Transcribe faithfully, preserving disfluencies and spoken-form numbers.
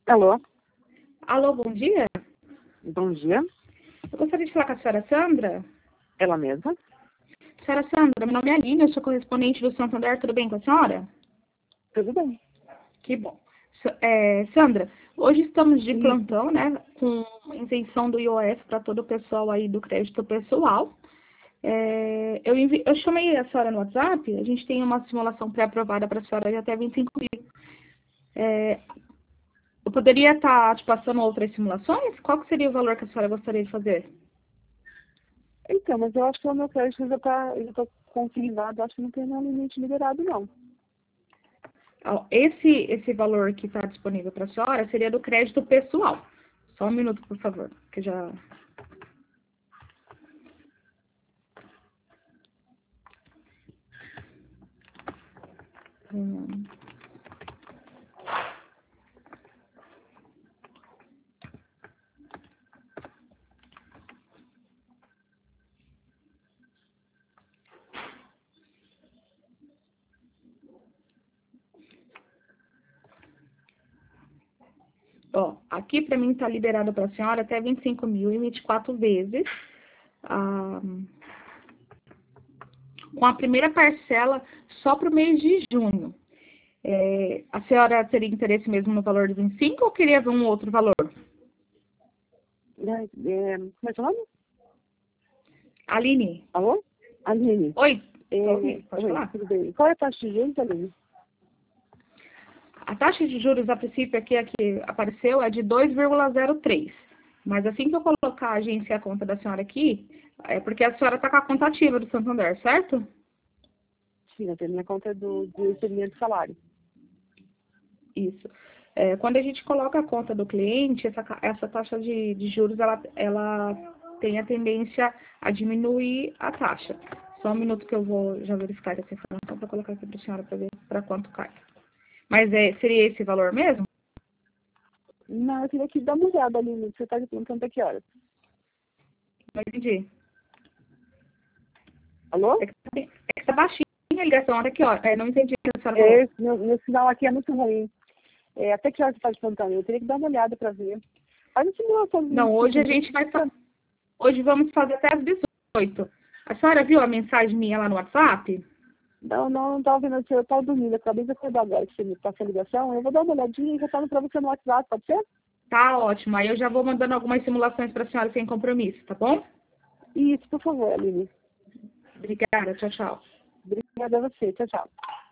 Alô? Alô, bom dia. Bom dia. Eu gostaria de falar com a senhora Sandra. Ela mesma? Senhora Sandra, meu nome é Aline, eu sou correspondente do Santander, tudo bem com a senhora? Tudo bem. Que bom. S- é, Sandra, hoje estamos de Isso. plantão, né, com isenção do I O F para todo o pessoal aí do crédito pessoal. É, eu, envi- eu chamei a senhora no WhatsApp, a gente tem uma simulação pré-aprovada para a senhora de até vinte e cinco mil. É, eu poderia estar te passando outras simulações? Qual que seria o valor que a senhora gostaria de fazer? Então, mas eu acho que o meu crédito já está já tá confirmado, acho que não tem nenhum limite liberado, não. Ó, Esse, esse valor que está disponível para a senhora seria do crédito pessoal. Só um minuto, por favor, que já... Hum. Ó, aqui para mim está liberado para a senhora até vinte e cinco mil e vinte e quatro vezes. Ah, com a primeira parcela só para o mês de junho. É, a senhora teria interesse mesmo no valor de vinte e cinco ou queria ver um outro valor? É, é, como é seu nome? Aline? Alô? Aline. Oi, É, tô ouvindo, pode oi, falar? tudo bem. Qual é a taxa de juros, Aline? A taxa de juros, a princípio, aqui, aqui apareceu, é de dois vírgula zero três. Mas assim que eu colocar a agência e a conta da senhora aqui, é porque a senhora está com a conta ativa do Santander, certo? Sim, eu tenho minha conta do, do recebimento de salário. Isso. É, quando a gente coloca a conta do cliente, essa, ca- essa taxa de, de juros, ela, ela tem a tendência a diminuir a taxa. Só um minuto que eu vou já verificar essa informação para colocar aqui para a senhora para ver para quanto cai. Mas é, seria esse valor mesmo? Não, eu queria que dar uma olhada, Aline. Você está perguntando até que horas? Não entendi. Alô? É que, é que tá baixinha a ligação, até que hora? É, não entendi o que a senhora falou. É, meu, meu sinal aqui é muito ruim. É, até que horas você está descontando? Eu teria que dar uma olhada para ver. Faz a simulação de Não, hoje a vinte e cinco gente vai fa- hoje vamos fazer até às dezoito. A senhora viu a mensagem minha lá no WhatsApp? Não, não, não estava vendo, eu estava dormindo, eu acabei de acordar agora, que você me passa a ligação, eu vou dar uma olhadinha e retorno para você no WhatsApp, pode ser? Tá ótimo. Aí eu já vou mandando algumas simulações para a senhora sem compromisso, tá bom? Isso, por favor, Aline. Obrigada, tchau, tchau. Obrigada a você, tchau, tchau.